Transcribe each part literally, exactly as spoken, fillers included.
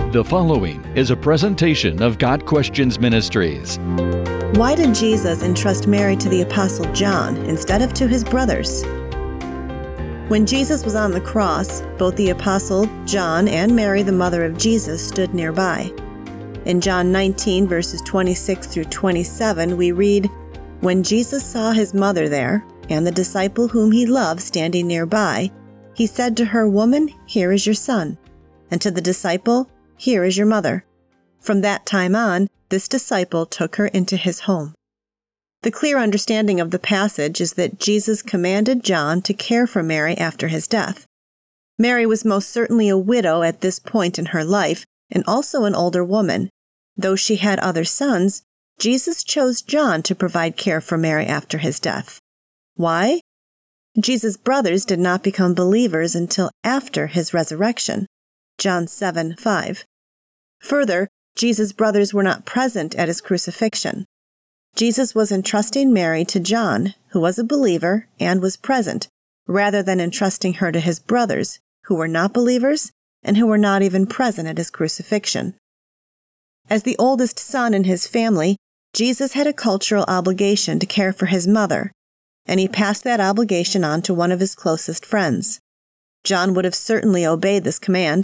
The following is a presentation of God Questions Ministries. Why did Jesus entrust Mary to the Apostle John instead of to his brothers? When Jesus was on the cross, both the Apostle John and Mary, the mother of Jesus, stood nearby. In John nineteen, verses twenty-six through twenty-seven, we read, "When Jesus saw his mother there, and the disciple whom he loved standing nearby, he said to her, 'Woman, here is your son,' and to the disciple, 'Here is your mother.' From that time on, this disciple took her into his home." The clear understanding of the passage is that Jesus commanded John to care for Mary after his death. Mary was most certainly a widow at this point in her life, and also an older woman. Though she had other sons, Jesus chose John to provide care for Mary after his death. Why? Jesus' brothers did not become believers until after his resurrection. John seven five. Further, Jesus' brothers were not present at his crucifixion. Jesus was entrusting Mary to John, who was a believer and was present, rather than entrusting her to his brothers, who were not believers and who were not even present at his crucifixion. As the oldest son in his family, Jesus had a cultural obligation to care for his mother, and he passed that obligation on to one of his closest friends. John would have certainly obeyed this command.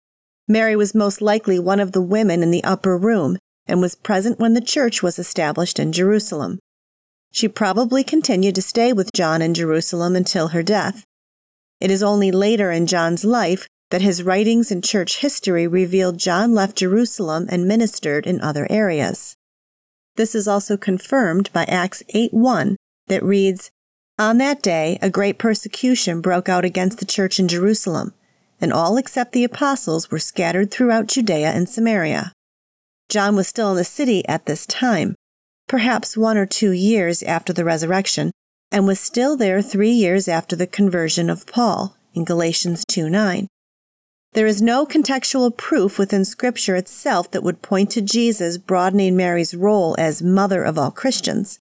Mary was most likely one of the women in the upper room and was present when the church was established in Jerusalem. She probably continued to stay with John in Jerusalem until her death. It is only later in John's life that his writings and church history revealed John left Jerusalem and ministered in other areas. This is also confirmed by Acts eight one that reads, "On that day a great persecution broke out against the church in Jerusalem, and all except the apostles were scattered throughout Judea and Samaria." John was still in the city at this time, perhaps one or two years after the resurrection, and was still there three years after the conversion of Paul, in Galatians two nine. There is no contextual proof within Scripture itself that would point to Jesus broadening Mary's role as mother of all Christians.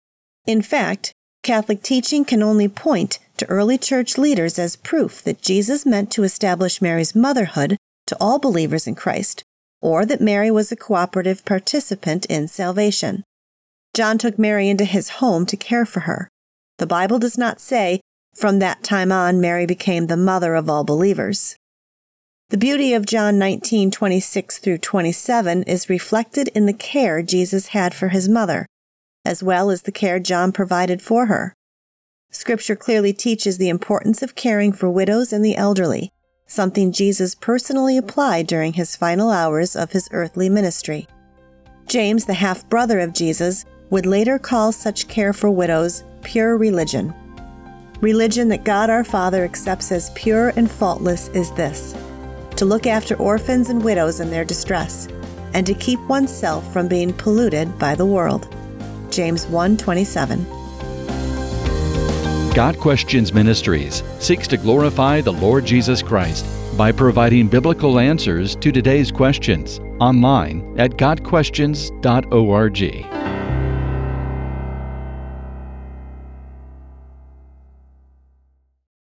In fact, Catholic teaching can only point to early church leaders as proof that Jesus meant to establish Mary's motherhood to all believers in Christ, or that Mary was a cooperative participant in salvation. John took Mary into his home to care for her. The Bible does not say, "From that time on, Mary became the mother of all believers." The beauty of John nineteen twenty-six through twenty-seven is reflected in the care Jesus had for his mother, as well as the care John provided for her. Scripture clearly teaches the importance of caring for widows and the elderly, something Jesus personally applied during his final hours of his earthly ministry. James, the half-brother of Jesus, would later call such care for widows pure religion. Religion that God our Father accepts as pure and faultless is this: to look after orphans and widows in their distress, and to keep oneself from being polluted by the world. James one twenty-seven. God Questions Ministries seeks to glorify the Lord Jesus Christ by providing biblical answers to today's questions online at god questions dot org.